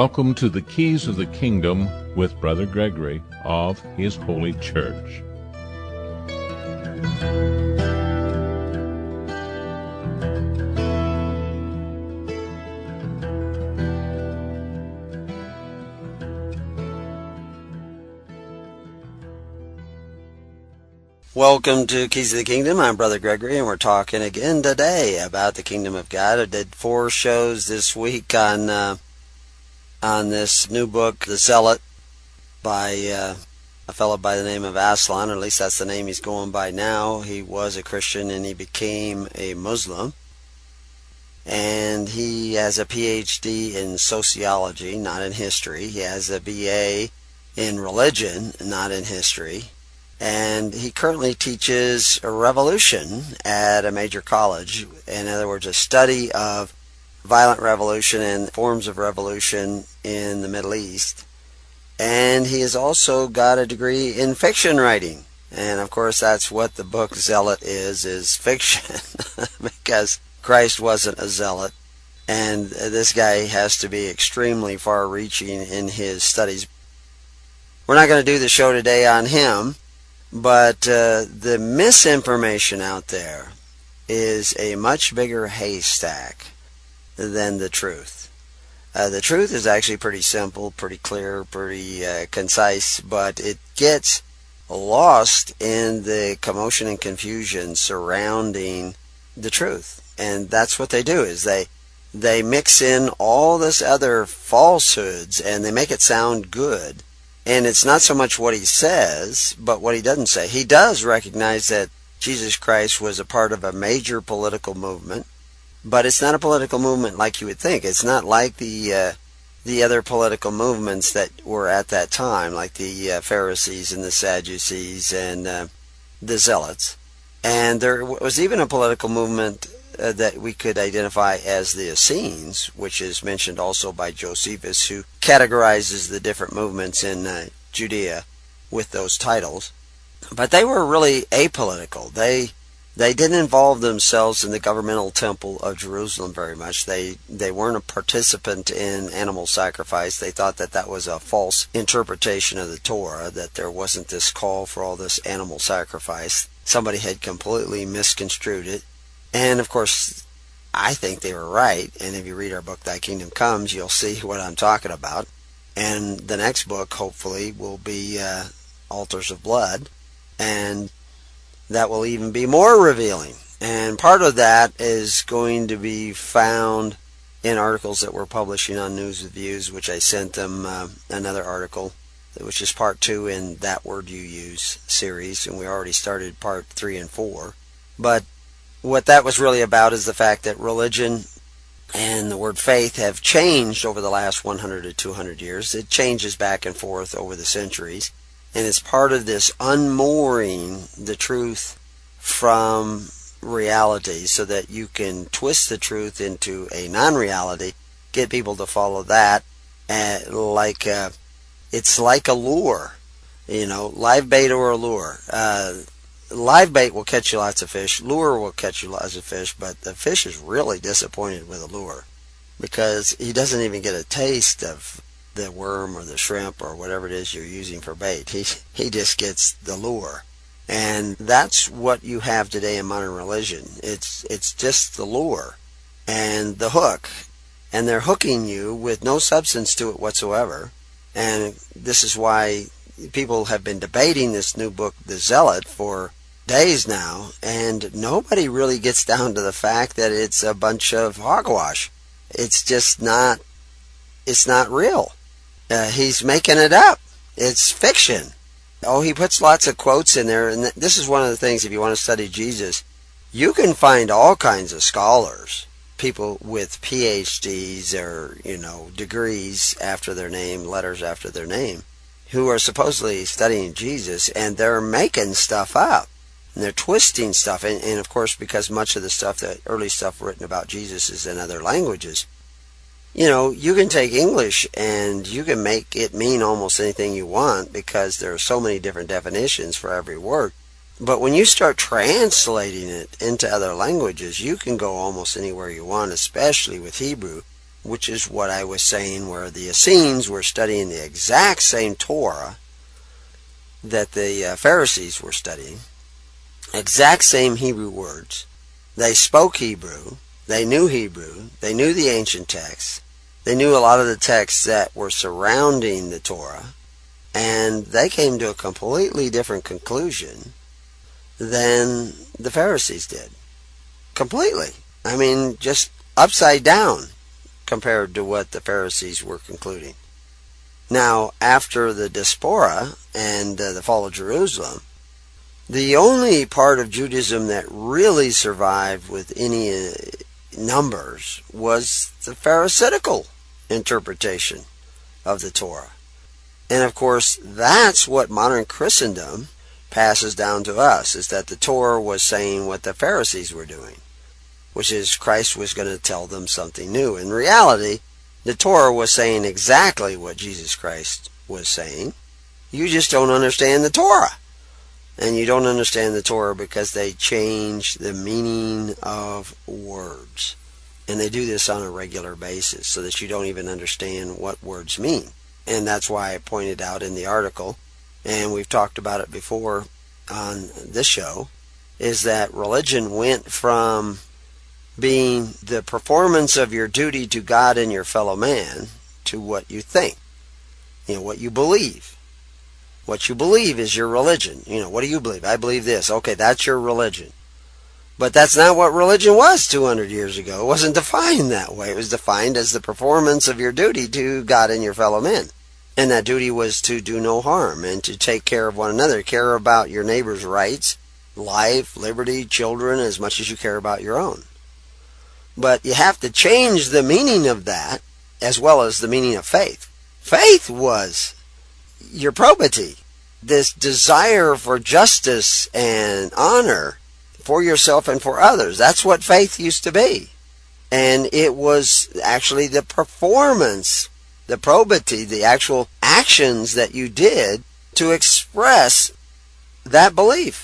Welcome to the Keys of the Kingdom with Brother Gregory of His Holy Church. Welcome to Keys of the Kingdom. I'm Brother Gregory, and we're talking again today about the Kingdom of God. I did 4 shows this week on this new book, The Zealot, by a fellow by the name of Aslan, or at least that's the name he's going by now. He was a Christian and he became a Muslim. And he has a PhD in sociology, not in history. He has a BA in religion, not in history. And he currently teaches a revolution at a major college. In other words, a study of violent revolution and forms of revolution in the Middle East. And he has also got a degree in fiction writing. And of course, that's what the book Zealot is fiction. Because Christ wasn't a zealot. And this guy has to be extremely far-reaching in his studies. We're not going to do the show today on him. But the misinformation out there is a much bigger haystack than the truth. The truth is actually pretty simple, pretty clear, pretty concise, but it gets lost in the commotion and confusion surrounding the truth. And that's what they do, is they mix in all this other falsehoods and they make it sound good. And it's not so much what he says, but what he doesn't say. He does recognize that Jesus Christ was a part of a major political movement, but it's not a political movement like you would think. It's not like the other political movements that were at that time, like the Pharisees and the Sadducees and the Zealots. And there was even a political movement that we could identify as the Essenes, which is mentioned also by Josephus, who categorizes the different movements in Judea with those titles. But they were really apolitical. They didn't involve themselves in the governmental temple of Jerusalem very much. They weren't a participant in animal sacrifice. They thought that that was a false interpretation of the Torah, that there wasn't this call for all this animal sacrifice. Somebody had completely misconstrued it. And, of course, I think they were right. And if you read our book, Thy Kingdom Comes, you'll see what I'm talking about. And the next book, hopefully, will be Altars of Blood. And that will even be more revealing. And part of that is going to be found in articles that we're publishing on News with Views, which I sent them another article, which is part 2 in That Word You Use series. And we already started part 3 and 4. But what that was really about is the fact that religion and the word faith have changed over the last 100 to 200 years. It changes back and forth over the centuries. And it's part of this unmooring the truth from reality so that you can twist the truth into a non-reality, get people to follow that. It's like a lure, live bait or a lure. Live bait will catch you lots of fish. Lure will catch you lots of fish, but the fish is really disappointed with a lure because he doesn't even get a taste of the worm or the shrimp or whatever it is you're using for bait. He just gets the lure. And that's what you have today in modern religion. It's just the lure and the hook. And they're hooking you with no substance to it whatsoever. And this is why people have been debating this new book, The Zealot, for days now, and nobody really gets down to the fact that it's a bunch of hogwash. It's just not, it's not real. He's making it up. It's fiction. Oh, he puts lots of quotes in there, and this is one of the things, if you want to study Jesus, you can find all kinds of scholars, people with PhDs or, degrees after their name, letters after their name, who are supposedly studying Jesus, and they're making stuff up. And they're twisting stuff. And of course, because much of the stuff, the early stuff written about Jesus is in other languages, you can take English and you can make it mean almost anything you want because there are so many different definitions for every word. But when you start translating it into other languages, you can go almost anywhere you want, especially with Hebrew. which is what I was saying, where the Essenes were studying the exact same Torah that the Pharisees were studying, exact same Hebrew words. They spoke Hebrew, they knew the ancient texts, they knew a lot of the texts that were surrounding the Torah, and they came to a completely different conclusion than the Pharisees did. Completely. I mean, just upside down compared to what the Pharisees were concluding. Now, after the diaspora and the fall of Jerusalem, the only part of Judaism that really survived with any numbers was the Pharisaical interpretation of the Torah. And of course, that's what modern Christendom passes down to us, is that the Torah was saying what the Pharisees were doing, which is Christ was going to tell them something new. In reality, the Torah was saying exactly what Jesus Christ was saying. You just don't understand the Torah. And you don't understand the Torah because they change the meaning of words. And they do this on a regular basis so that you don't even understand what words mean. And that's why I pointed out in the article, and we've talked about it before on this show, is that religion went from being the performance of your duty to God and your fellow man to what you think. What you believe. What you believe is your religion. What do you believe? I believe this. Okay, that's your religion. But that's not what religion was 200 years ago. It wasn't defined that way. It was defined as the performance of your duty to God and your fellow men. And that duty was to do no harm and to take care of one another. Care about your neighbor's rights, life, liberty, children, as much as you care about your own. But you have to change the meaning of that as well as the meaning of faith. Faith was your probity, this desire for justice and honor for yourself and for others. That's what faith used to be. And it was actually the performance, the probity, the actual actions that you did to express that belief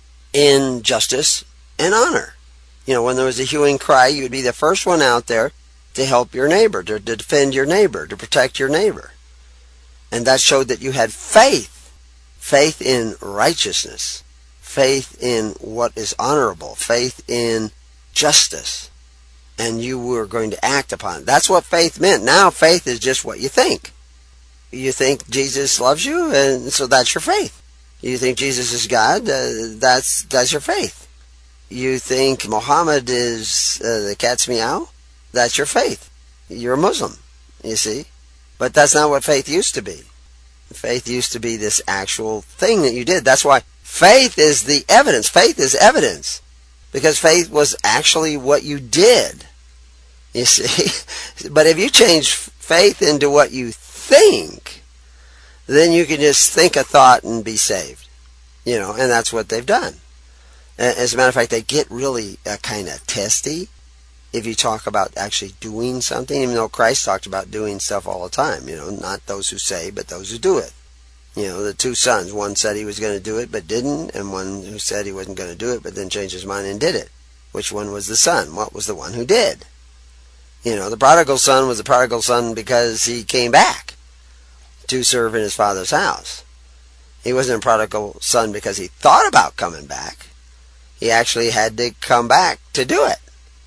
in justice and honor. When there was a hue and cry, you would be the first one out there to help your neighbor, to defend your neighbor, to protect your neighbor. And that showed that you had faith. Faith in righteousness. Faith in what is honorable. Faith in justice. And you were going to act upon it. That's what faith meant. Now faith is just what you think. You think Jesus loves you, and so that's your faith. You think Jesus is God, that's your faith. You think Muhammad is the cat's meow, that's your faith. You're a Muslim, you see. But that's not what faith used to be. Faith used to be this actual thing that you did. That's why faith is the evidence. Faith is evidence. Because faith was actually what you did. You see? But if you change faith into what you think, then you can just think a thought and be saved. And that's what they've done. As a matter of fact, they get really kind of testy if you talk about actually doing something, even though Christ talked about doing stuff all the time. Not those who say, but those who do it. The two sons, one said he was going to do it but didn't, and one who said he wasn't going to do it but then changed his mind and did it. Which one was the son? What was the one who did? The prodigal son was the prodigal son because he came back to serve in his father's house. He wasn't a prodigal son because he thought about coming back. He actually had to come back to do it.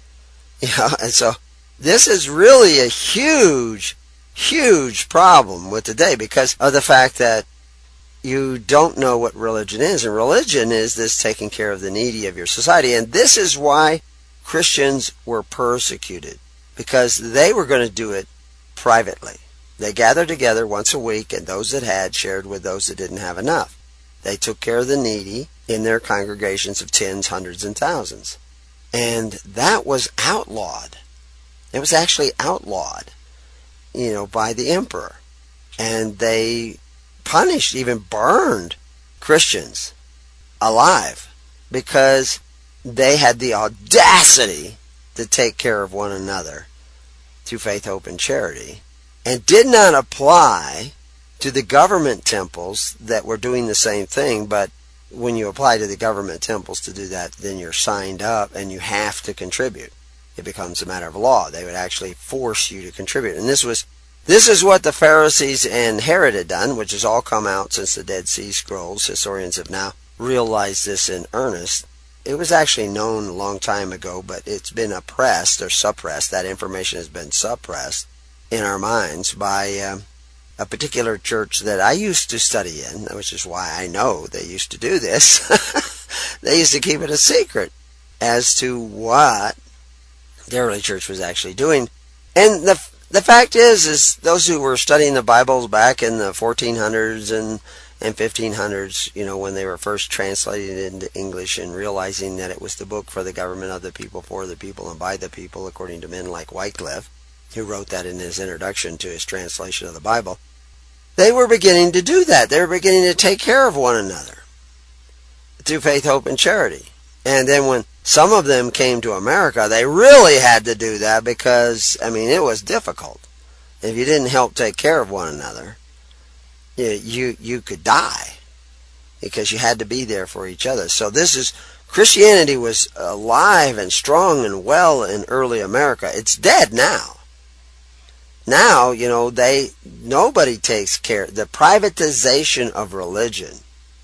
And so this is really a huge, huge problem with today because of the fact that you don't know what religion is. And religion is this taking care of the needy of your society. And this is why Christians were persecuted, because they were going to do it privately. They gathered together once a week, and those that had shared with those that didn't have enough. They took care of the needy in their congregations of tens, hundreds, and thousands. And that was outlawed. It was actually outlawed, by the emperor. And they punished, even burned Christians alive because they had the audacity to take care of one another through faith, hope, and charity, and did not apply to the government temples that were doing the same thing. But when you apply to the government temples to do that, then you're signed up and you have to contribute. it becomes a matter of law. They would actually force you to contribute. And this is what the Pharisees and Herod had done, which has all come out since the Dead Sea Scrolls. Historians have now realized this in earnest. It was actually known a long time ago, but it's been oppressed or suppressed. That information has been suppressed in our minds by a particular church that I used to study in, which is why I know they used to do this. They used to keep it a secret as to what the early church was actually doing. And the fact is those who were studying the Bibles back in the 1400s and 1500s, when they were first translated into English and realizing that it was the book for the government of the people, for the people, and by the people, according to men like Wycliffe, who wrote that in his introduction to his translation of the Bible, they were beginning to do that. They were beginning to take care of one another through faith, hope, and charity. And then when some of them came to America, they really had to do that because, it was difficult. If you didn't help take care of one another, you could die because you had to be there for each other. So Christianity was alive and strong and well in early America. It's dead now. Now, nobody takes care. The privatization of religion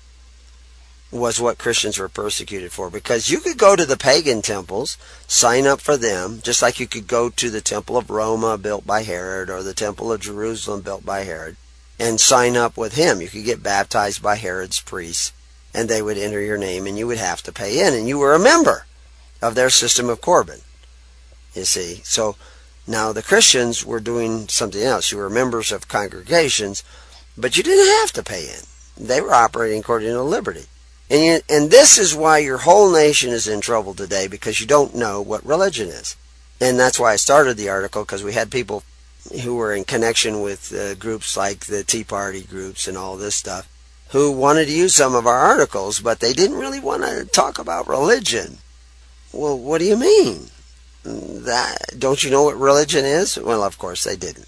was what Christians were persecuted for, because you could go to the pagan temples, sign up for them, just like you could go to the Temple of Roma built by Herod or the Temple of Jerusalem built by Herod and sign up with him. You could get baptized by Herod's priests and they would enter your name and you would have to pay in, and you were a member of their system of Corban, you see. So now the Christians were doing something else. You were members of congregations, but you didn't have to pay in. They were operating according to liberty. And this is why your whole nation is in trouble today, because you don't know what religion is. And that's why I started the article, because we had people who were in connection with groups like the Tea Party groups and all this stuff, who wanted to use some of our articles, but they didn't really want to talk about religion. Well, what do you mean? Don't you know what religion is? Well, of course they didn't.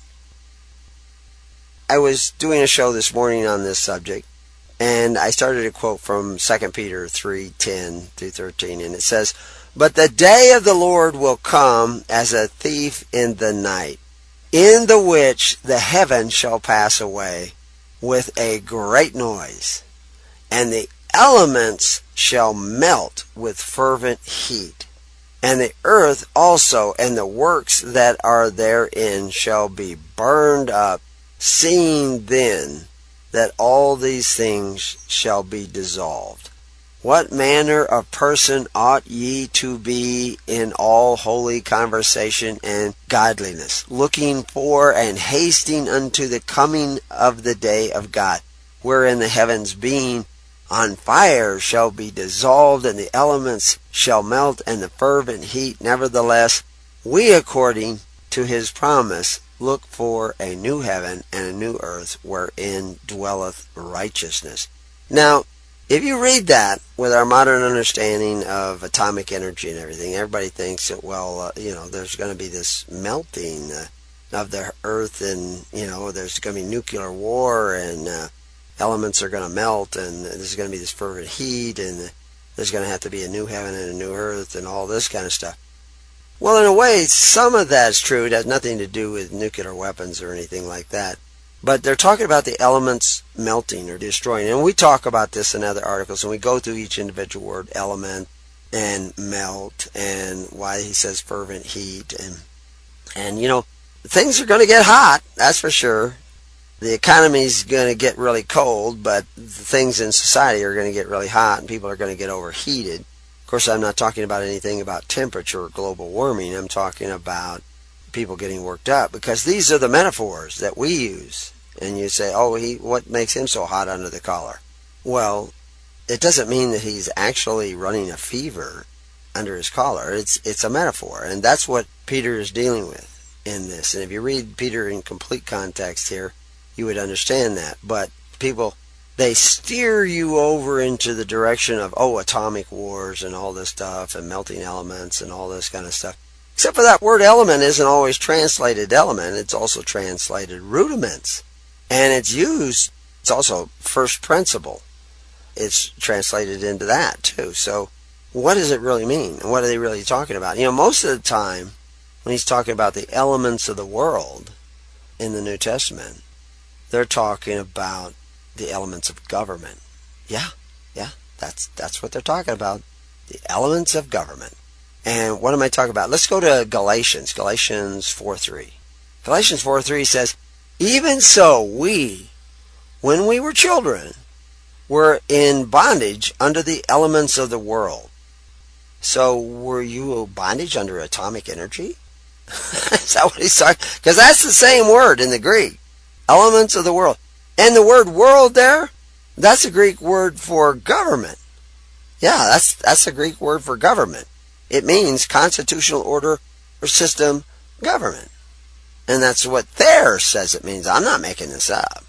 I was doing a show this morning on this subject, and I started a quote from 2 Peter 3:10 through 13, and it says, "But the day of the Lord will come as a thief in the night, in the which the heavens shall pass away with a great noise, and the elements shall melt with fervent heat, and the earth also and the works that are therein shall be burned up, seeing then that all these things shall be dissolved. What manner of person ought ye to be in all holy conversation and godliness, looking for and hasting unto the coming of the day of God, wherein the heavens being on fire shall be dissolved, and the elements shall melt, and the fervent heat. Nevertheless, we, according to his promise, look for a new heaven and a new earth wherein dwelleth righteousness." Now, if you read that with our modern understanding of atomic energy and everything, everybody thinks that, there's going to be this melting of the earth, and, there's going to be nuclear war, and elements are going to melt, and there's going to be this fervent heat, and there's going to have to be a new heaven and a new earth, and all this kind of stuff. Well, in a way, some of that's true. It has nothing to do with nuclear weapons or anything like that. But they're talking about the elements melting or destroying. And we talk about this in other articles, and we go through each individual word, element and melt, and why he says fervent heat. And things are going to get hot, that's for sure. The economy's going to get really cold, but the things in society are going to get really hot, and people are going to get overheated. Of course, I'm not talking about anything about temperature or global warming. I'm talking about people getting worked up, because these are the metaphors that we use. And you say, what makes him so hot under the collar? Well, it doesn't mean that he's actually running a fever under his collar. It's a metaphor, and that's what Peter is dealing with in this. And if you read Peter in complete context here, you would understand that. But people, they steer you over into the direction of, atomic wars and all this stuff, and melting elements and all this kind of stuff. Except for that word element isn't always translated element. It's also translated rudiments. And it's also first principle. It's translated into that too. So what does it really mean? And what are they really talking about? Most of the time, when he's talking about the elements of the world in the New Testament, they're talking about the elements of government. Yeah, that's what they're talking about. The elements of government. And what am I talking about? Let's go to Galatians 4:3. Galatians 4:3 says, even so we, when we were children, were in bondage under the elements of the world. So were you bondage under atomic energy? Is that what he's talking? Because that's the same word in the Greek. Elements of the world. And the word world there, that's a Greek word for government. Yeah, that's a Greek word for government. It means constitutional order or system government. And that's what there says it means. I'm not making this up.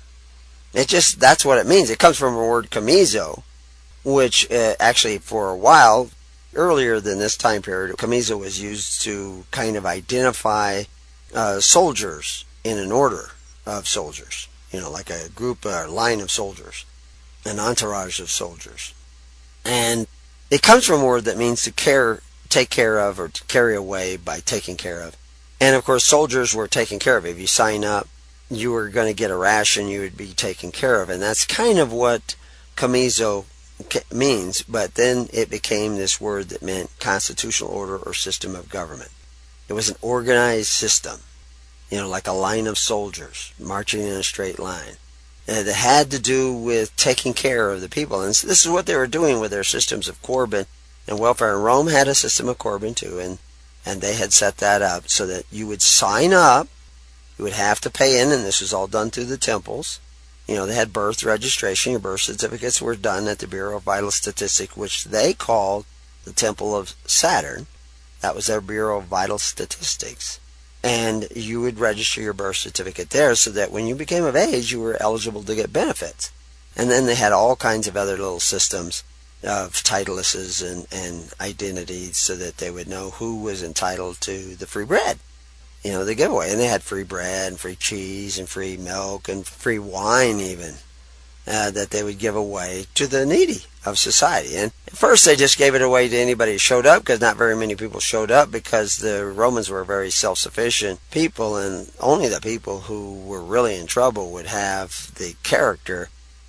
That's what it means. It comes from the word chamizo, which actually for a while, earlier than this time period, chamizo was used to kind of identify soldiers in an order of soldiers. Like a group or line of soldiers, an entourage of soldiers. And it comes from a word that means to take care of, or to carry away by taking care of. And of course, soldiers were taken care of. If you sign up, you were going to get a ration, you would be taken care of. And that's kind of what chamizo means. But then it became this word that meant constitutional order or system of government. It was an organized system, like a line of soldiers marching in a straight line. And it had to do with taking care of the people. And so this is what they were doing with their systems of Corbin and welfare. And Rome had a system of Corbin too, and they had set that up so that you would sign up, you would have to pay in, and this was all done through the temples. They had birth registration. Your birth certificates were done at the Bureau of Vital Statistics, which they called the Temple of Saturn. That was their Bureau of Vital Statistics. And you would register your birth certificate there so that when you became of age, you were eligible to get benefits. And then they had all kinds of other little systems of titleists and identities so that they would know who was entitled to the free bread, the giveaway. And they had free bread and free cheese and free milk and free wine even, that they would give away to the needy of society. And at first they just gave it away to anybody who showed up, because not very many people showed up, because the Romans were very self-sufficient people, and only the people who were really in trouble would have the character,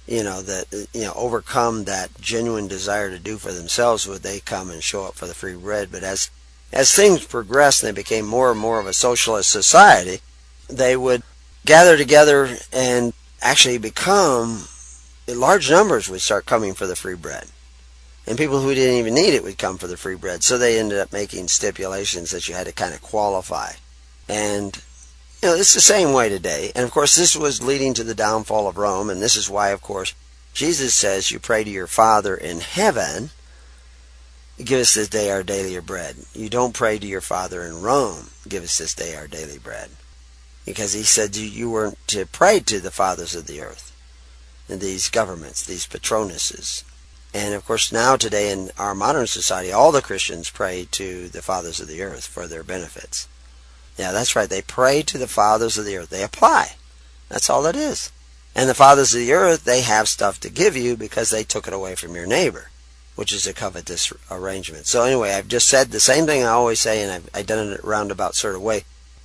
overcome that genuine desire to do for themselves, would they come and show up for the free bread. But as things progressed and they became more and more of a socialist society, they would gather together and actually become, large numbers would start coming for the free bread. And people who didn't even need it would come for the free bread. So they ended up making stipulations that you had to kind of qualify. And, it's the same way today. And of course, this was leading to the downfall of Rome. And this is why, of course, Jesus says you pray to your Father in heaven, give us this day our daily bread. You don't pray to your Father in Rome, give us this day our daily bread. Because he said you weren't to pray to the fathers of the earth, and these governments, these patronuses. And of course, now today in our modern society, all the Christians pray to the fathers of the earth for their benefits. Yeah, that's right. They pray to the fathers of the earth. They apply. That's all it is. And the fathers of the earth, they have stuff to give you because they took it away from your neighbor, which is a covetous arrangement. So anyway, I've just said the same thing I always say, and I've done it a roundabout sort of way.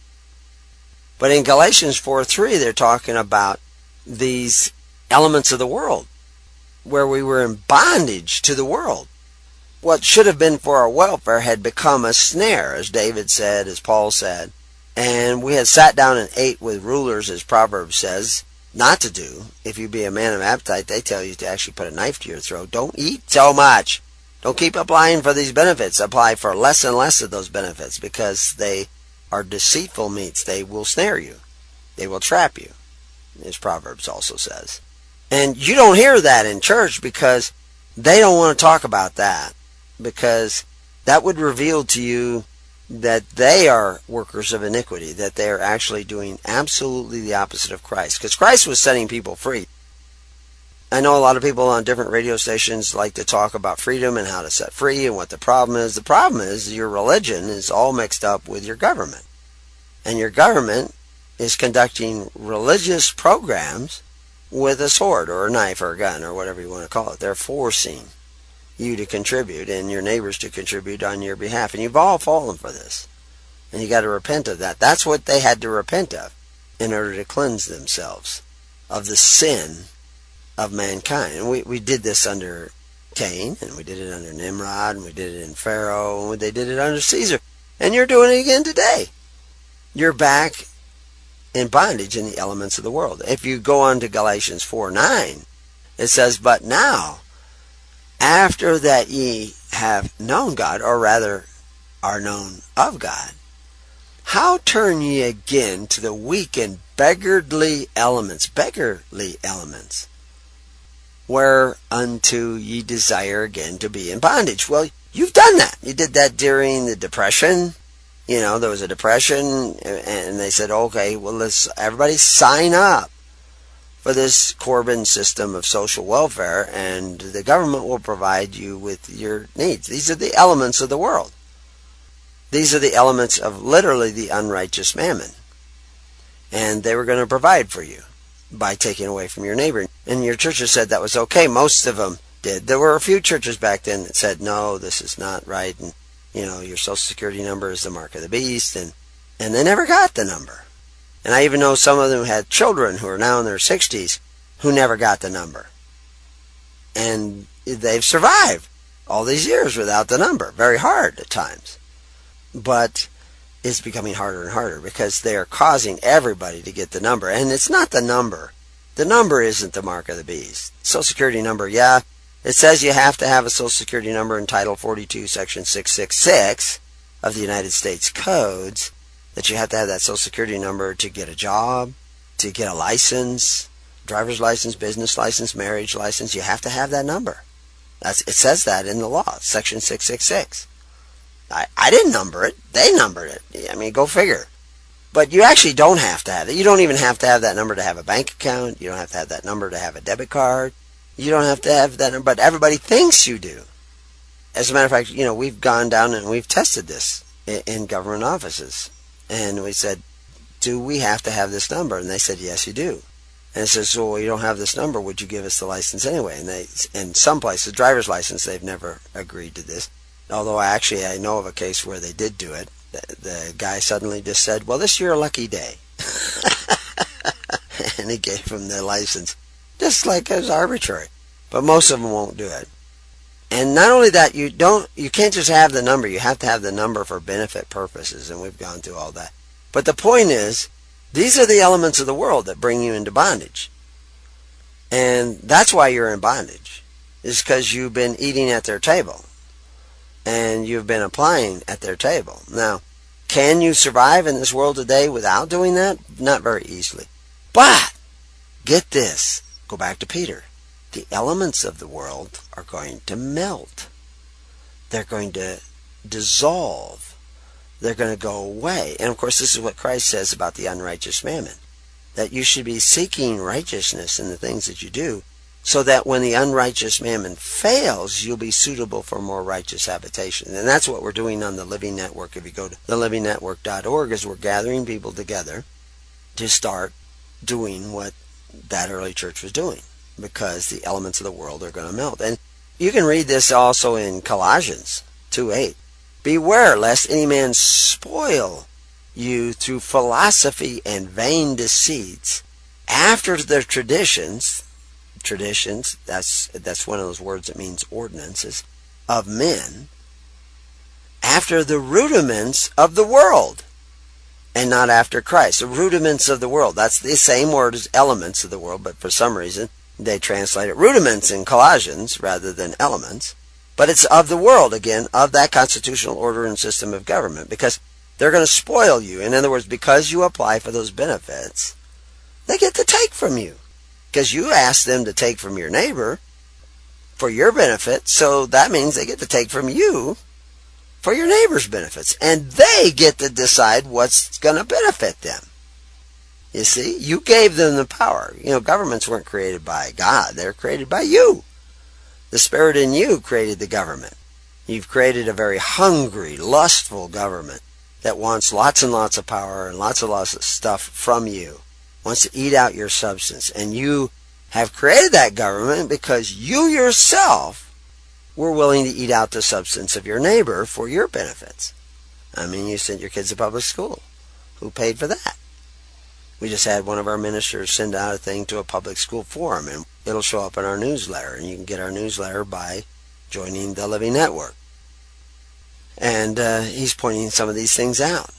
But in Galatians 4:3, they're talking about these elements of the world, where we were in bondage to the world. What should have been for our welfare had become a snare, as David said, as Paul said. And we had sat down and ate with rulers, as Proverbs says, not to do. If you be a man of appetite, they tell you to actually put a knife to your throat. Don't eat so much. Don't keep applying for these benefits. Apply for less and less of those benefits, because they are deceitful meats. They will snare you. They will trap you, as Proverbs also says. And you don't hear that in church, because they don't want to talk about that, because that would reveal to you that they are workers of iniquity, that they are actually doing absolutely the opposite of Christ, because Christ was setting people free. I know a lot of people on different radio stations like to talk about freedom and how to set free and what the problem is. The problem is your religion is all mixed up with your government. And your government is conducting religious programs with a sword or a knife or a gun or whatever you want to call it. They're forcing, you to contribute and your neighbors to contribute on your behalf. And you've all fallen for this. And you got to repent of that. That's what they had to repent of in order to cleanse themselves of the sin of mankind. And we did this under Cain, and we did it under Nimrod, and we did it in Pharaoh, and they did it under Caesar. And you're doing it again today. You're back in bondage in the elements of the world. If you go on to Galatians 4:9, it says, "But now, after that ye have known God," or rather are known of God, "how turn ye again to the weak and beggarly elements, whereunto ye desire again to be in bondage?" Well, you've done that. You did that during the Depression. There was a depression, and they said, okay, well, let's everybody sign up for this Corbyn system of social welfare, and the government will provide you with your needs. These are the elements of the world. These are the elements of literally the unrighteous mammon. And they were going to provide for you by taking away from your neighbor. And your churches said that was okay. Most of them did. There were a few churches back then that said, no, this is not right, and your social security number is the mark of the beast, and they never got the number. And I even know some of them had children who are now in their 60s who never got the number. And they've survived all these years without the number. Very hard at times. But it's becoming harder and harder because they are causing everybody to get the number. And it's not the number. The number isn't the mark of the beast. Social security number, yeah. It says you have to have a Social Security number in Title 42, Section 666 of the United States Codes, that you have to have that Social Security number to get a job, to get a license, driver's license, business license, marriage license. You have to have that number. It says that in the law, Section 666. I didn't number it. They numbered it. I mean, go figure. But you actually don't have to have it. You don't even have to have that number to have a bank account. You don't have to have that number to have a debit card. You don't have to have that, but everybody thinks you do. As a matter of fact, we've gone down and we've tested this in government offices. And we said, do we have to have this number? And they said, yes, you do. And it says, well, you don't have this number. Would you give us the license anyway? And in some places, driver's license, they've never agreed to this. Although I know of a case where they did do it. The guy suddenly just said, well, this is your lucky day. And he gave him the license. Just like it's arbitrary. But most of them won't do it. And not only that, you can't just have the number. You have to have the number for benefit purposes, and we've gone through all that. But the point is, these are the elements of the world that bring you into bondage. And that's why you're in bondage. Is because you've been eating at their table. And you've been applying at their table. Now, can you survive in this world today without doing that? Not very easily. But, get this. Go back to Peter. The elements of the world are going to melt. They're going to dissolve. They're going to go away. And of course, this is what Christ says about the unrighteous mammon. That you should be seeking righteousness in the things that you do, so that when the unrighteous mammon fails, you'll be suitable for more righteous habitation. And that's what we're doing on the Living Network. If you go to thelivingnetwork.org, is we're gathering people together to start doing what that early church was doing, because the elements of the world are going to melt. And you can read this also in Colossians 2:8. Beware lest any man spoil you through philosophy and vain deceits, after their traditions, that's one of those words that means ordinances, of men, after the rudiments of the world, and not after Christ. The rudiments of the world. That's the same word as elements of the world, but for some reason they translate it rudiments in Colossians rather than elements. But it's of the world, again, of that constitutional order and system of government, because they're going to spoil you. In other words, because you apply for those benefits, they get to take from you. Because you ask them to take from your neighbor for your benefit, so that means they get to take from you for your neighbor's benefits. And they get to decide what's going to benefit them. You see, you gave them the power. Governments weren't created by God. They're created by you. The Spirit in you created the government. You've created a very hungry, lustful government that wants lots and lots of power and lots of stuff from you. Wants to eat out your substance. And you have created that government because you yourself were willing to eat out the substance of your neighbor for your benefits. I mean, you sent your kids to public school. Who paid for that? We just had one of our ministers send out a thing to a public school forum, and it'll show up in our newsletter, and you can get our newsletter by joining the Living Network. And he's pointing some of these things out.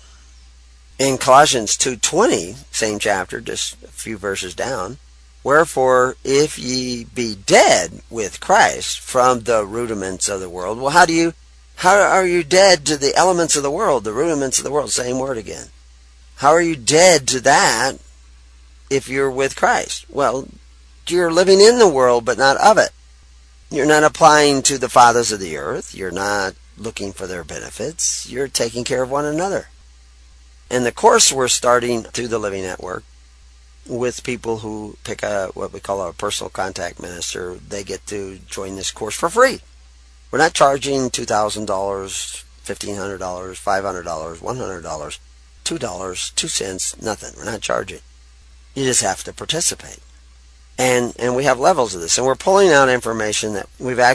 In Colossians 2:20, same chapter, just a few verses down, wherefore, if ye be dead with Christ from the rudiments of the world. Well, how are you dead to the elements of the world, the rudiments of the world? Same word again. How are you dead to that if you're with Christ? Well, you're living in the world, but not of it. You're not applying to the fathers of the earth. You're not looking for their benefits. You're taking care of one another. And the course we're starting through the Living Network with people who pick what we call a personal contact minister. They get to join this course for free. We're not charging $2,000, $1,500, $500, $100, $2, 2 cents, nothing. We're not charging. You just have to participate. And we have levels of this. And we're pulling out information that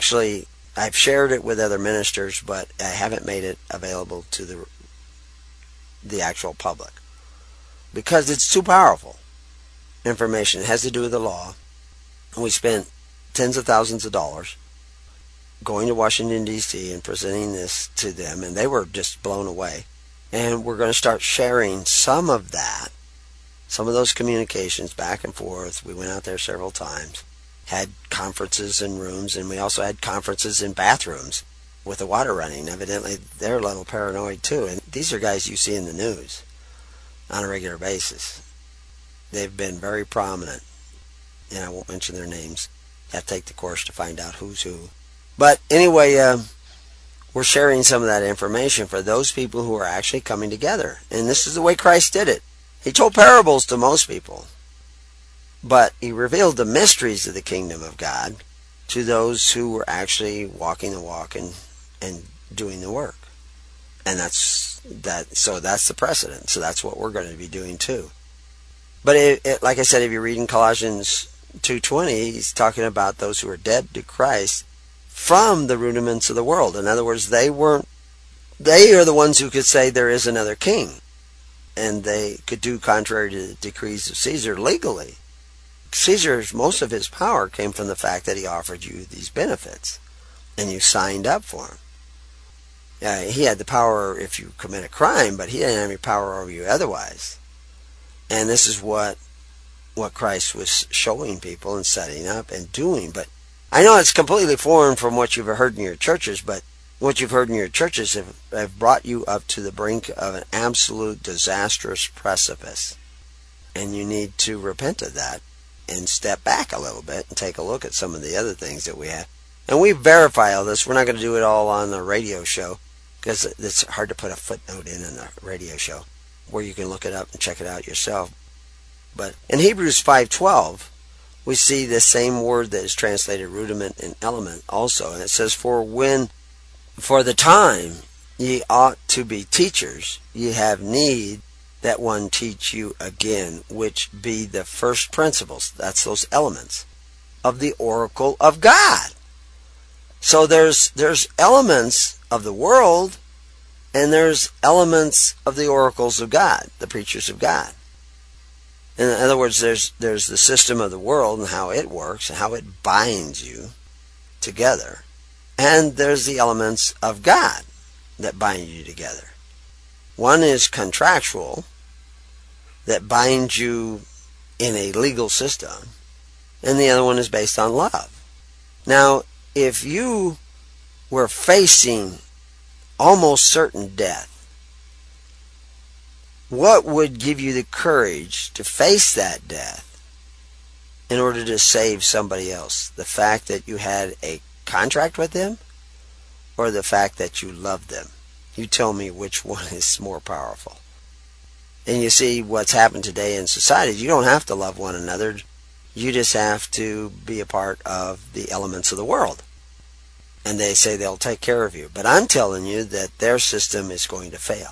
I've shared it with other ministers, but I haven't made it available to the actual public. Because it's too powerful information. It has to do with the law. And we spent tens of thousands of dollars going to Washington, D.C. and presenting this to them, and they were just blown away. And we're going to start sharing some of that, some of those communications back and forth. We went out there several times, had conferences in rooms, and we also had conferences in bathrooms with the water running. Evidently, they're a little paranoid too. And these are guys you see in the news on a regular basis. They've been very prominent, and I won't mention their names. You have to take the course to find out who's who. But anyway, we're sharing some of that information for those people who are actually coming together. And this is the way Christ did it. He told parables to most people, but he revealed the mysteries of the kingdom of God to those who were actually walking the walk and doing the work. And that's the precedent. So that's what we're going to be doing too. But like I said, if you read in Colossians 2:20, he's talking about those who are dead to Christ from the rudiments of the world. In other words, they are the ones who could say there is another king, and they could do contrary to the decrees of Caesar legally. Caesar's, most of his power came from the fact that he offered you these benefits, and you signed up for him. He had the power if you commit a crime, but he didn't have any power over you otherwise. And this is what Christ was showing people and setting up and doing. But I know it's completely foreign from what you've heard in your churches, but what you've heard in your churches have brought you up to the brink of an absolute disastrous precipice. And you need to repent of that and step back a little bit and take a look at some of the other things that we have. And we verify all this. We're not going to do it all on the radio show because it's hard to put a footnote in the radio show where you can look it up and check it out yourself. But in Hebrews 5:12, we see the same word that is translated rudiment and element also. And it says, for the time ye ought to be teachers, ye have need that one teach you again, which be the first principles, that's those elements, of the oracle of God. So there's elements of the world, and there's elements of the oracles of God, the preachers of God. In other words, there's the system of the world and how it works and how it binds you together. And there's the elements of God that bind you together. One is contractual, that binds you in a legal system, and the other one is based on love. Now, if you were facing almost certain death, what would give you the courage to face that death in order to save somebody else? The fact that you had a contract with them, or the fact that you loved them? You tell me which one is more powerful. And you see what's happened today in society. You don't have to love one another. You just have to be a part of the elements of the world. And they say they'll take care of you. But I'm telling you that their system is going to fail.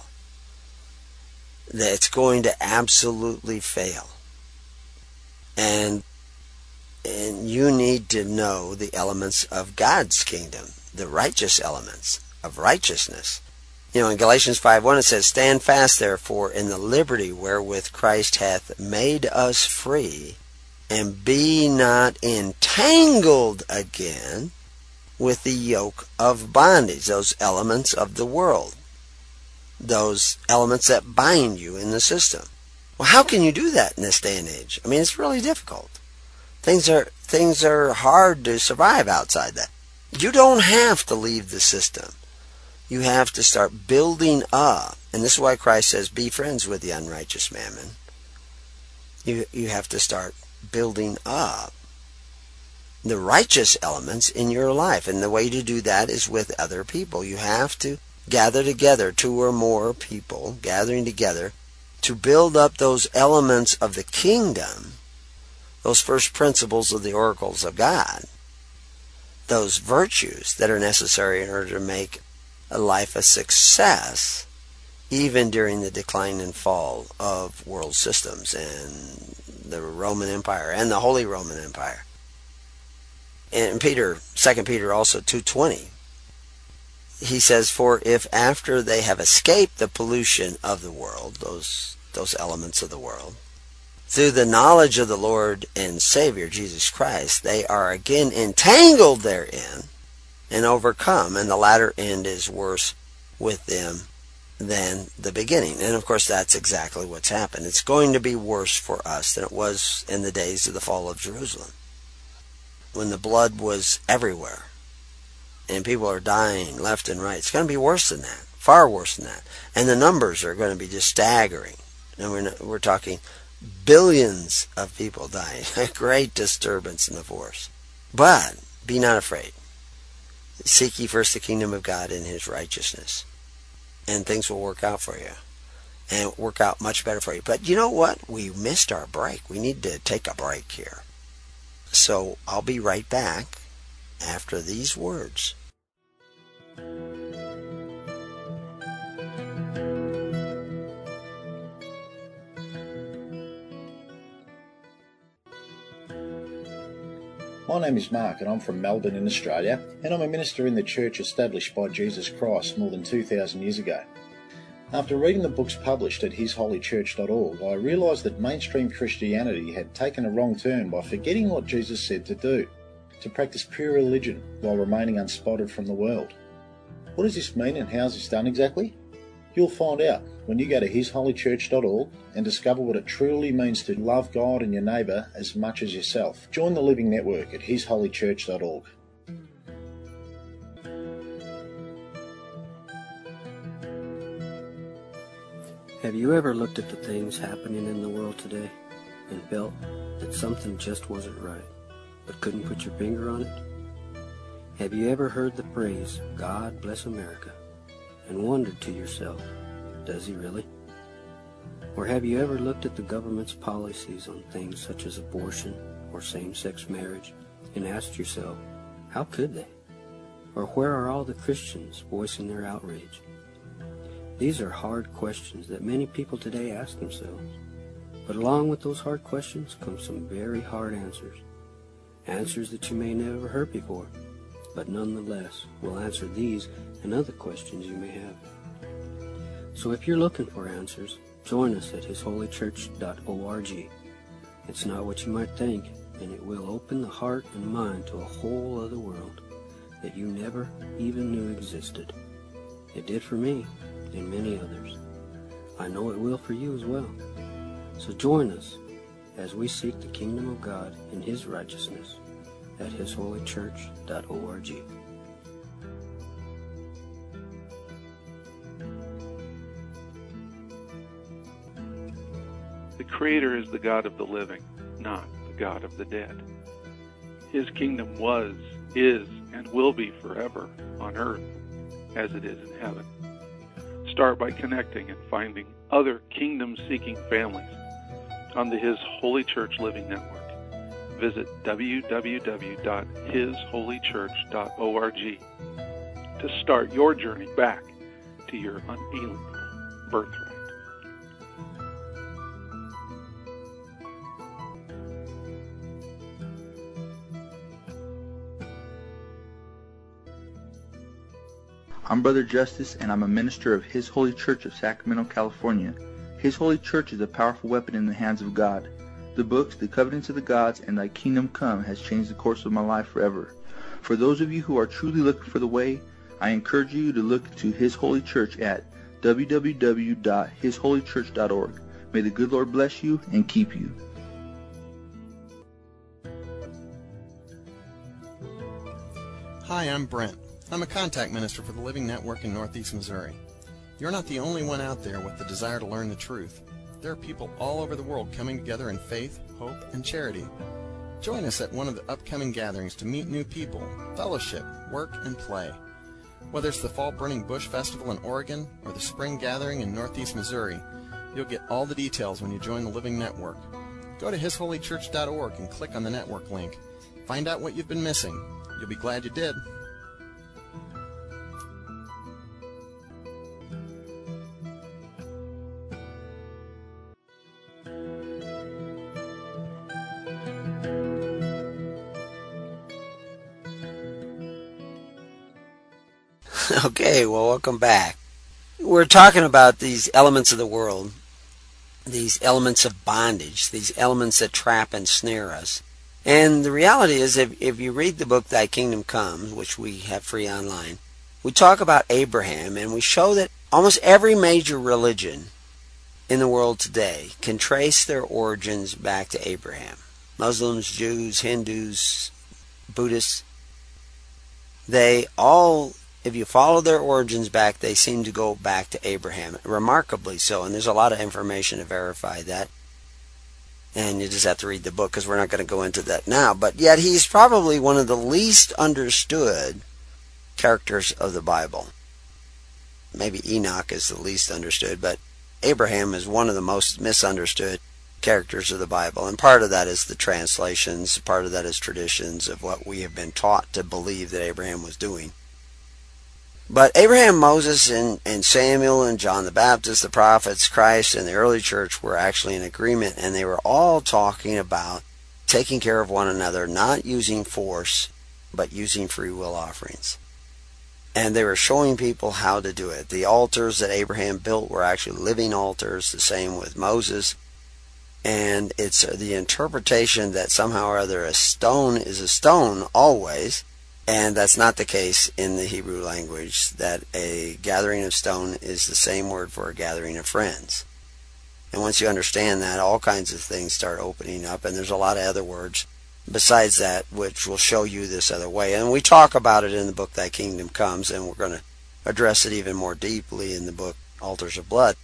That it's going to absolutely fail. And And you need to know the elements of God's kingdom, the righteous elements of righteousness. In Galatians 5:1 it says, "Stand fast therefore in the liberty wherewith Christ hath made us free, and be not entangled again with the yoke of bondage," those elements of the world, those elements that bind you in the system. Well, how can you do that in this day and age? I mean, it's really difficult. Things are hard to survive outside that. You don't have to leave the system. You have to start building up. And this is why Christ says, be friends with the unrighteous mammon. You have to start building up the righteous elements in your life. And the way to do that is with other people. You have to gather together, 2 or more people gathering together to build up those elements of the kingdom, those first principles of the oracles of God, those virtues that are necessary in order to make a life a success, even during the decline and fall of world systems and the Roman Empire and the Holy Roman Empire. And 2 Peter also 2:20, he says, "For if after they have escaped the pollution of the world," those elements of the world, "through the knowledge of the Lord and Savior Jesus Christ, they are again entangled therein and overcome, and the latter end is worse with them than the beginning." And of course that's exactly what's happened. It's going to be worse for us than it was in the days of the fall of Jerusalem, when the blood was everywhere and people are dying left and right. It's going to be worse than that, far worse than that. And the numbers are going to be just staggering. And we're talking billions of people dying. A great disturbance in the force. But be not afraid. Seek ye first the kingdom of God and his righteousness, and things will work out for you, and work out much better for you. But you know what? We missed our break. We need to take a break here. So I'll be right back after these words. My name is Mark and I'm from Melbourne in Australia, and I'm a minister in the church established by Jesus Christ more than 2,000 years ago. After reading the books published at hisholychurch.org, I realised that mainstream Christianity had taken a wrong turn by forgetting what Jesus said to do, to practice pure religion while remaining unspotted from the world. What does this mean and how is this done exactly? You'll find out when you go to hisholychurch.org and discover what it truly means to love God and your neighbour as much as yourself. Join the Living Network at hisholychurch.org. Have you ever looked at the things happening in the world today and felt that something just wasn't right, but couldn't put your finger on it? Have you ever heard the phrase, "God bless America," and wondered to yourself, does he really? Or have you ever looked at the government's policies on things such as abortion or same-sex marriage and asked yourself, how could they? Or where are all the Christians voicing their outrage? These are hard questions that many people today ask themselves. But along with those hard questions come some very hard answers. Answers that you may never heard before, but nonetheless will answer these and other questions you may have. So if you're looking for answers, join us at hisholychurch.org. It's not what you might think, and it will open the heart and mind to a whole other world that you never even knew existed. It did for me and many others. I know it will for you as well. So join us as we seek the kingdom of God and his righteousness at hisholychurch.org. The Creator is the God of the living, not the God of the dead. His kingdom was, is, and will be forever on earth as it is in heaven. Start by connecting and finding other kingdom-seeking families on the His Holy Church Living Network. Visit www.hisholychurch.org to start your journey back to your unalienable birthright. I'm Brother Justice, and I'm a minister of His Holy Church of Sacramento, California. His Holy Church is a powerful weapon in the hands of God. The books, The Covenants of the Gods, and Thy Kingdom Come has changed the course of my life forever. For those of you who are truly looking for the way, I encourage you to look to His Holy Church at www.hisholychurch.org. May the good Lord bless you and keep you. Hi, I'm Brent. I'm a contact minister for the Living Network in Northeast Missouri. You're not the only one out there with the desire to learn the truth. There are people all over the world coming together in faith, hope, and charity. Join us at one of the upcoming gatherings to meet new people, fellowship, work, and play. Whether it's the Fall Burning Bush Festival in Oregon or the Spring Gathering in Northeast Missouri, you'll get all the details when you join the Living Network. Go to hisholychurch.org and click on the network link. Find out what you've been missing. You'll be glad you did. Okay, well, welcome back. We're talking about these elements of the world, these elements of bondage, these elements that trap and snare us. And the reality is, if you read the book Thy Kingdom Come, which we have free online, we talk about Abraham, and we show that almost every major religion in the world today can trace their origins back to Abraham. Muslims, Jews, Hindus, Buddhists, they all, if you follow their origins back, they seem to go back to Abraham, remarkably so. And there's a lot of information to verify that. And you just have to read the book because we're not going to go into that now. But yet he's probably one of the least understood characters of the Bible. Maybe Enoch is the least understood, but Abraham is one of the most misunderstood characters of the Bible. And part of that is the translations, part of that is traditions of what we have been taught to believe that Abraham was doing. But Abraham, Moses, and Samuel, and John the Baptist, the prophets, Christ, and the early church were actually in agreement, and they were all talking about taking care of one another, not using force, but using free will offerings. And they were showing people how to do it. The altars that Abraham built were actually living altars, the same with Moses. And it's the interpretation that somehow or other a stone is a stone always. And that's not the case in the Hebrew language, that a gathering of stone is the same word for a gathering of friends. And once you understand that, all kinds of things start opening up, and there's a lot of other words besides that which will show you this other way. And we talk about it in the book Thy Kingdom Comes, and we're going to address it even more deeply in the book Altars of Blood.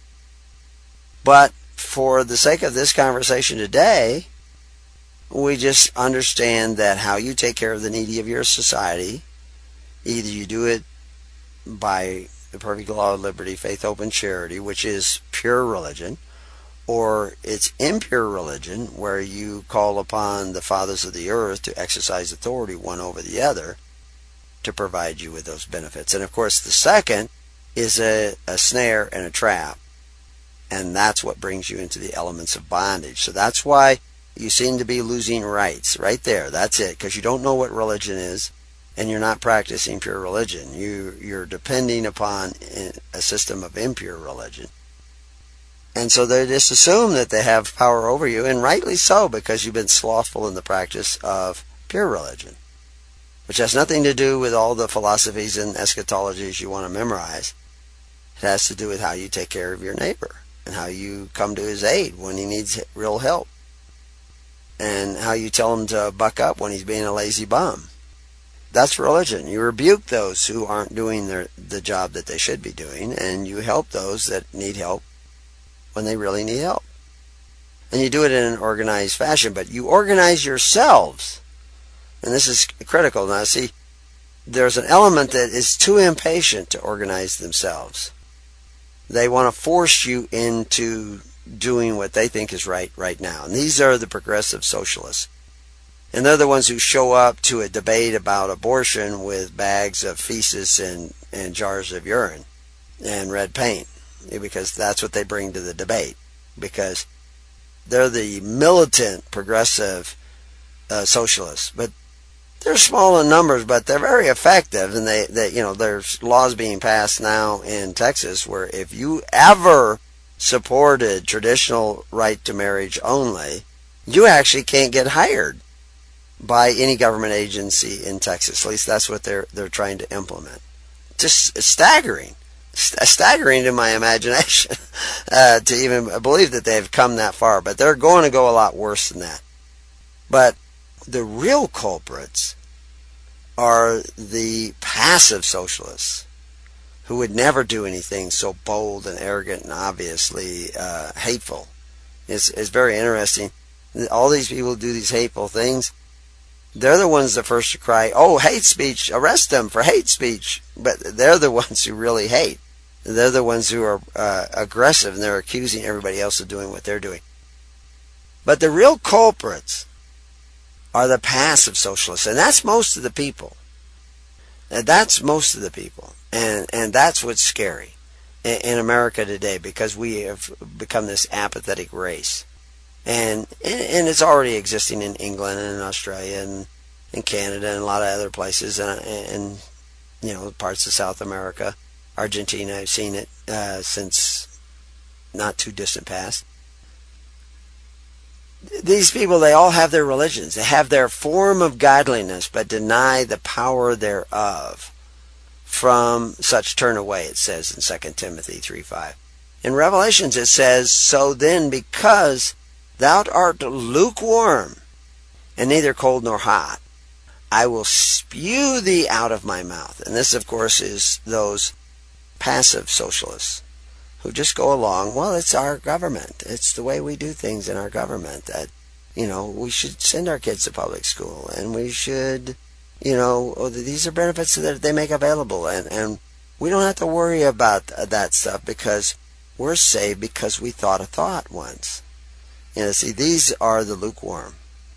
But for the sake of this conversation today, we just understand that how you take care of the needy of your society, either you do it by the perfect law of liberty, faith, hope, and charity, which is pure religion, or it's impure religion, where you call upon the fathers of the earth to exercise authority one over the other to provide you with those benefits. And of course, the second is a snare and a trap, and that's what brings you into the elements of bondage. So that's why you seem to be losing rights right there. That's it, because you don't know what religion is, and you're not practicing pure religion. You're depending upon a system of impure religion. And so they just assume that they have power over you, and rightly so, because you've been slothful in the practice of pure religion, which has nothing to do with all the philosophies and eschatologies you want to memorize. It has to do with how you take care of your neighbor, and how you come to his aid when he needs real help, and how you tell him to buck up when he's being a lazy bum. That's religion. You rebuke those who aren't doing the job that they should be doing, and you help those that need help when they really need help. And you do it in an organized fashion, but you organize yourselves. And this is critical. Now, see, there's an element that is too impatient to organize themselves. They want to force you into doing what they think is right now. And these are the progressive socialists. And they're the ones who show up to a debate about abortion with bags of feces and jars of urine and red paint, because that's what they bring to the debate, because they're the militant progressive socialists. But They're small in numbers, but they're very effective, and there's laws being passed now in Texas where if you ever supported traditional right to marriage only, you actually can't get hired by any government agency in Texas. At least that's what they're trying to implement. Just staggering to my imagination to even believe that they've come that far. But they're going to go a lot worse than that. But the real culprits are the passive socialists who would never do anything so bold and arrogant and obviously hateful. It's very interesting. All these people who do these hateful things, they're the ones the first to cry, oh, hate speech, arrest them for hate speech. But they're the ones who really hate. They're the ones who are aggressive, and they're accusing everybody else of doing what they're doing. But the real culprits are the passive socialists, and that's most of the people. And that's most of the people. And that's what's scary in America today, because we have become this apathetic race. And it's already existing in England and in Australia and in Canada and a lot of other places, and parts of South America, Argentina. I've seen it since not too distant past. These people, they all have their religions. They have their form of godliness, but deny the power thereof. From such turn away, it says in 2 Timothy 3:5. In Revelations it says, so then, because thou art lukewarm, and neither cold nor hot, I will spew thee out of my mouth. And this, of course, is those passive socialists who just go along, well, it's our government. It's the way we do things in our government. That, we should send our kids to public school, and we should, these are benefits that they make available. And we don't have to worry about that stuff because we're saved because we thought a thought once. See, these are the lukewarm.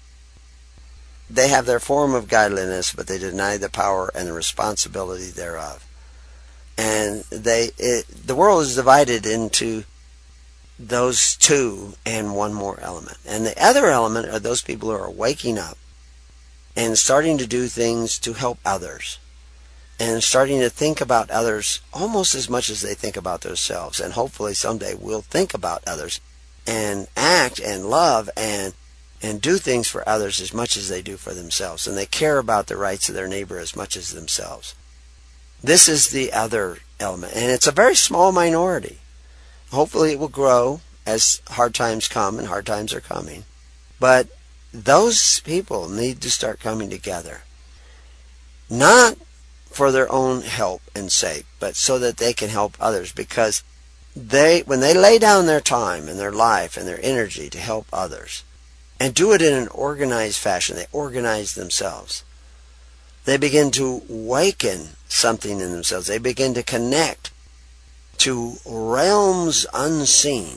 They have their form of godliness, but they deny the power and the responsibility thereof. And the world is divided into those two and one more element. And the other element are those people who are waking up and starting to do things to help others, and starting to think about others almost as much as they think about themselves. And hopefully someday we'll think about others and act and love and do things for others as much as they do for themselves. And they care about the rights of their neighbor as much as themselves. This is the other element, and it's a very small minority. Hopefully it will grow as hard times come, and hard times are coming. But those people need to start coming together. Not for their own help and sake, but so that they can help others. Because when they lay down their time and their life and their energy to help others, and do it in an organized fashion, they organize themselves. They begin to awaken something in themselves. They begin to connect to realms unseen.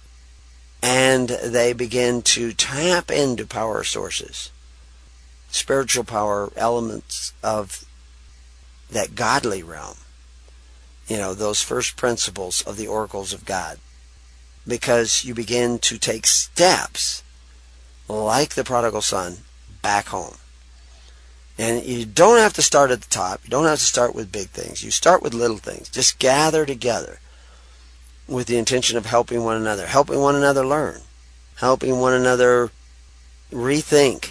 And they begin to tap into power sources, spiritual power, elements of that godly realm. Those first principles of the oracles of God. Because you begin to take steps like the prodigal son back home. And you don't have to start at the top. You don't have to start with big things. You start with little things. Just gather together with the intention of helping one another learn, helping one another rethink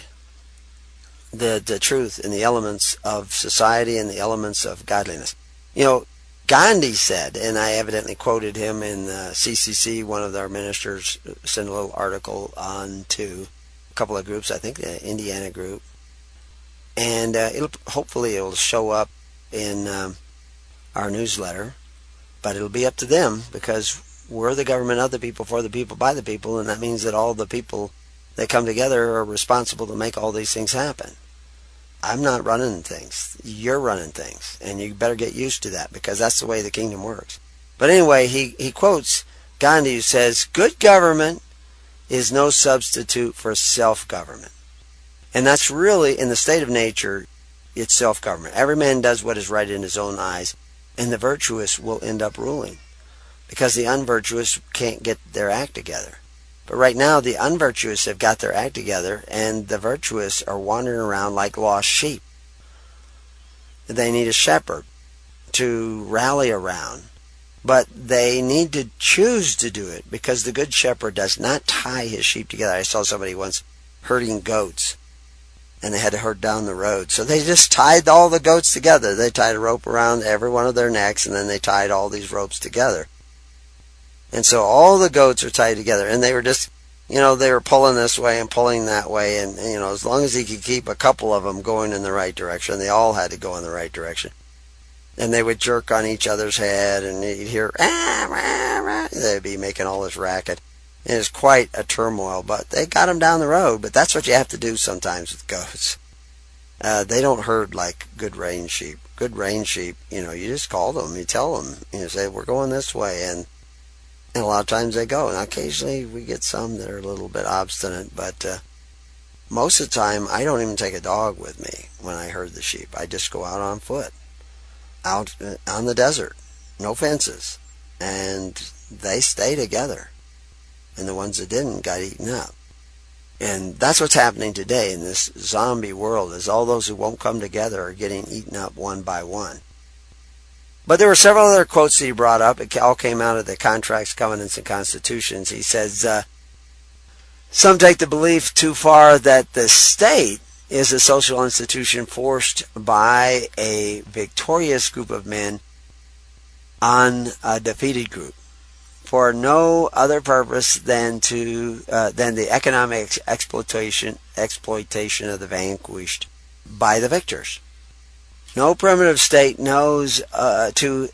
the truth and the elements of society and the elements of godliness. Gandhi said, and I evidently quoted him in CCC, one of our ministers sent a little article on to a couple of groups, I think the Indiana group. And hopefully it'll show up in our newsletter, but it'll be up to them, because we're the government of the people, for the people, by the people, and that means that all the people that come together are responsible to make all these things happen. I'm not running things. You're running things, and you better get used to that, because that's the way the kingdom works. But anyway, he quotes Gandhi, who says, good government is no substitute for self-government. And that's really, in the state of nature, it's self-government. Every man does what is right in his own eyes, and the virtuous will end up ruling, because the unvirtuous can't get their act together. But right now, the unvirtuous have got their act together, and the virtuous are wandering around like lost sheep. They need a shepherd to rally around. But they need to choose to do it, because the good shepherd does not tie his sheep together. I saw somebody once herding goats, and they had to herd down the road. So they just tied all the goats together. They tied a rope around every one of their necks, and then they tied all these ropes together. And so all the goats are tied together, and they were just, they were pulling this way and pulling that way, and, as long as he could keep a couple of them going in the right direction, they all had to go in the right direction. And they would jerk on each other's head, and you'd hear, ah, rah, rah. They'd be making all this racket. And it's quite a turmoil, but they got them down the road. But that's what you have to do sometimes with goats. They don't herd like good range sheep. Good range sheep, you just call them, you tell them, say, we're going this way, and a lot of times they go. And occasionally we get some that are a little bit obstinate, but most of the time I don't even take a dog with me when I herd the sheep. I just go out on foot, out on the desert, no fences, and they stay together. And the ones that didn't got eaten up. And that's what's happening today in this zombie world, is all those who won't come together are getting eaten up one by one. But there were several other quotes that he brought up. It all came out of the Contracts, Covenants, and Constitutions. He says, some take the belief too far that the state is a social institution forced by a victorious group of men on a defeated group, for no other purpose than the economic exploitation of the vanquished by the victors. No primitive state known to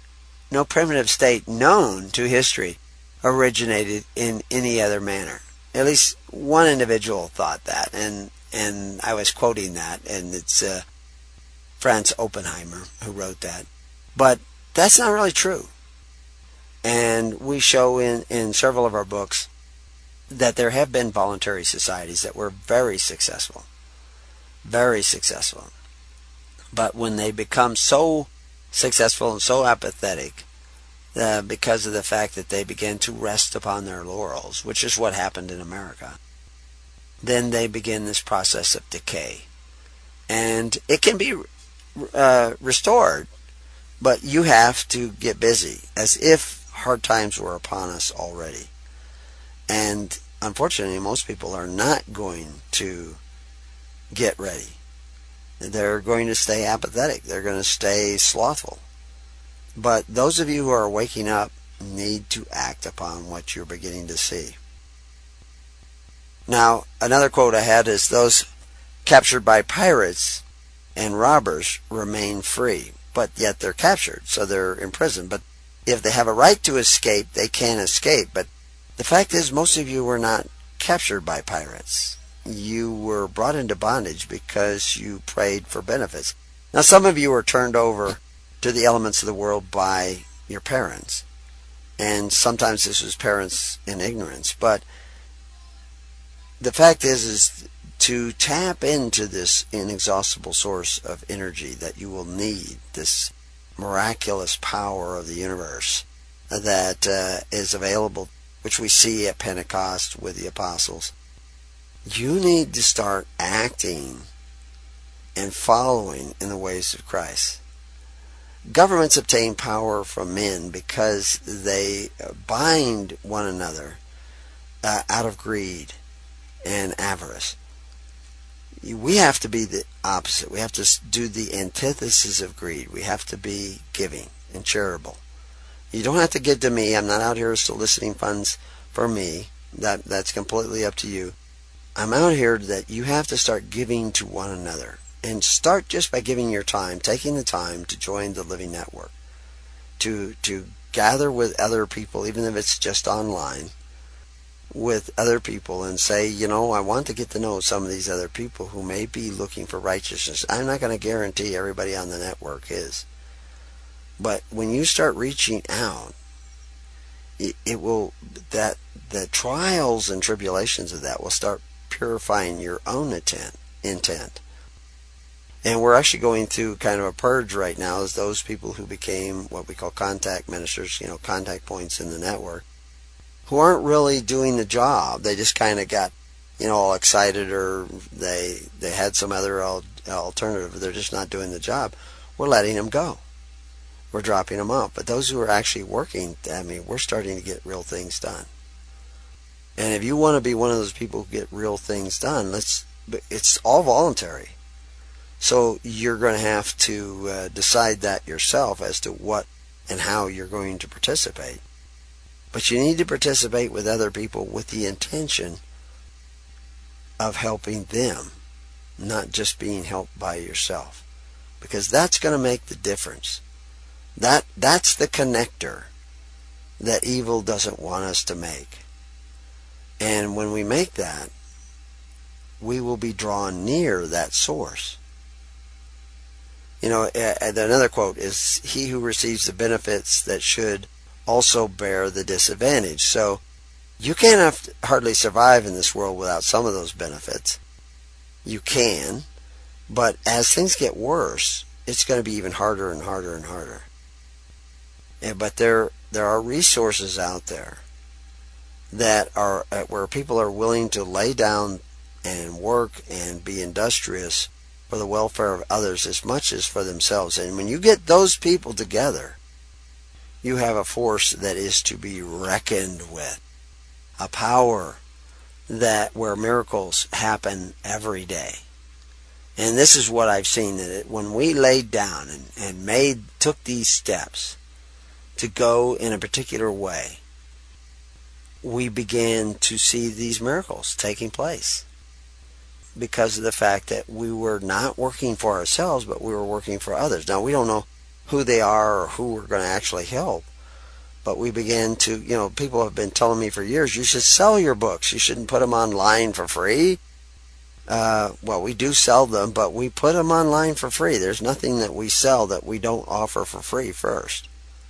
history originated in any other manner. At least one individual thought that, and I was quoting that, and it's Franz Oppenheimer who wrote that. But that's not really true. And we show in several of our books that there have been voluntary societies that were very successful. Very successful. But when they become so successful and so apathetic, because of the fact that they begin to rest upon their laurels, which is what happened in America, then they begin this process of decay. And it can be restored, but you have to get busy, as if hard times were upon us already. And unfortunately, most people are not going to get ready. They're going to stay apathetic. They're going to stay slothful. But those of you who are waking up need to act upon what you're beginning to see. Now, another quote I had is, those captured by pirates and robbers remain free, but yet they're captured, so they're in prison. But if they have a right to escape, they can escape. But the fact is, most of you were not captured by pirates. You were brought into bondage because you prayed for benefits. Now, some of you were turned over to the elements of the world by your parents. And sometimes this was parents in ignorance. But the fact is to tap into this inexhaustible source of energy that you will need, this miraculous power of the universe that is available, which we see at Pentecost with the apostles. You need to start acting and following in the ways of Christ. Governments obtain power from men because they bind one another out of greed and avarice. We have to be the opposite. We have to do the antithesis of greed. We have to be giving and charitable. You don't have to give to me. I'm not out here soliciting funds for me. That's completely up to you. I'm out here that you have to start giving to one another. And start just by giving your time, taking the time to join the Living Network, to gather with other people, even if it's just online, with other people, and say, I want to get to know some of these other people who may be looking for righteousness. I'm not going to guarantee everybody on the network is. But when you start reaching out, it will, that the trials and tribulations of that will start purifying your own intent. And we're actually going through kind of a purge right now, as those people who became what we call contact ministers, contact points in the network, who aren't really doing the job. They just kind of got, all excited, or they had some other alternative. They're just not doing the job. We're letting them go. We're dropping them off. But those who are actually working, we're starting to get real things done. And if you want to be one of those people who get real things done, it's all voluntary. So you're going to have to decide that yourself as to what and how you're going to participate. But you need to participate with other people with the intention of helping them, not just being helped by yourself. Because that's going to make the difference. That's the connector that evil doesn't want us to make. And when we make that, we will be drawn near that source. Another quote is, "He who receives the benefits that should also bear the disadvantage." So you can't hardly survive in this world without some of those benefits. You can, but as things get worse, it's going to be even harder and harder and harder. But there are resources out there that are where people are willing to lay down and work and be industrious for the welfare of others as much as for themselves. And when you get those people together, you have a force that is to be reckoned with, a power where miracles happen every day. And this is what I've seen, that when we laid down and took these steps to go in a particular way, we began to see these miracles taking place because of the fact that we were not working for ourselves, but we were working for others. Now, we don't know who they are or who we're going to actually help, but we began to, people have been telling me for years, you should sell your books. You shouldn't put them online for free. Well, we do sell them, but we put them online for free. There's nothing that we sell that we don't offer for free first,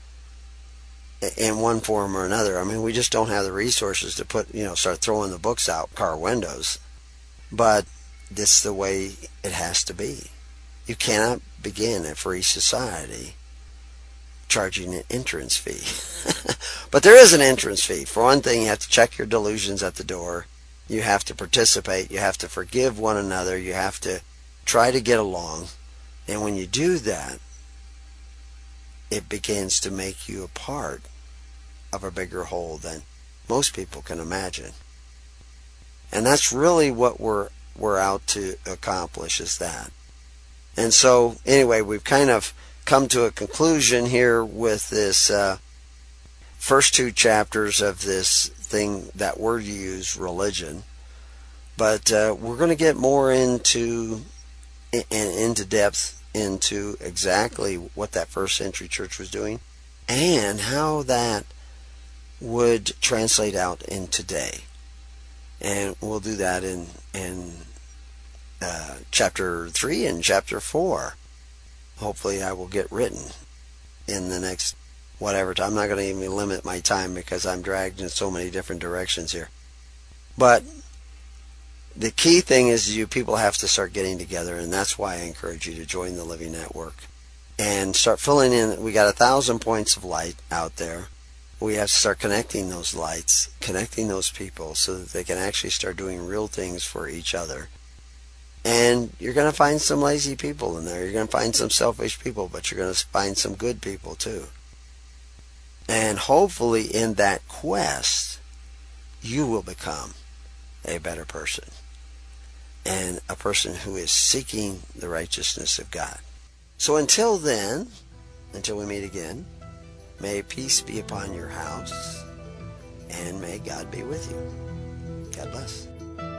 in one form or another. We just don't have the resources to start throwing the books out car windows. But this is the way it has to be. You cannot begin a free society charging an entrance fee. But there is an entrance fee. For one thing, you have to check your delusions at the door. You have to participate. You have to forgive one another. You have to try to get along. And when you do that, it begins to make you a part of a bigger whole than most people can imagine. And that's really what we're out to accomplish, is that. And so, anyway, we've kind of come to a conclusion here with this first two chapters of this thing, that word you use, religion. But we're going to get more into depth into exactly what that first century church was doing and how that would translate out in today. And we'll do that in chapter 3 and chapter 4. Hopefully I will get written in the next whatever time. I'm not going to even limit my time because I'm dragged in so many different directions here. But the key thing is you people have to start getting together, and that's why I encourage you to join the Living Network and start filling in. We got 1,000 points of light out there. We have to start connecting those lights, connecting those people so that they can actually start doing real things for each other. And you're going to find some lazy people in there. You're going to find some selfish people, but you're going to find some good people too. And hopefully in that quest, you will become a better person and a person who is seeking the righteousness of God. So until then, until we meet again, may peace be upon your house, and may God be with you. God bless.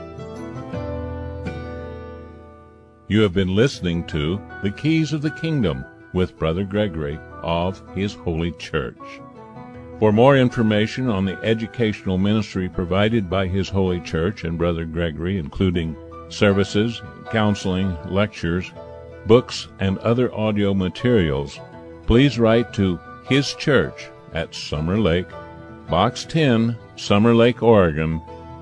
You have been listening to The Keys of the Kingdom with Brother Gregory of His Holy Church. For more information on the educational ministry provided by His Holy Church and Brother Gregory, including services, counseling, lectures, books, and other audio materials, please write to His Church at Summer Lake, Box 10, Summer Lake, Oregon,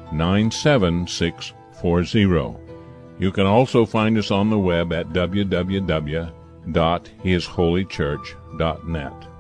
97640. You can also find us on the web at www.hisholychurch.net.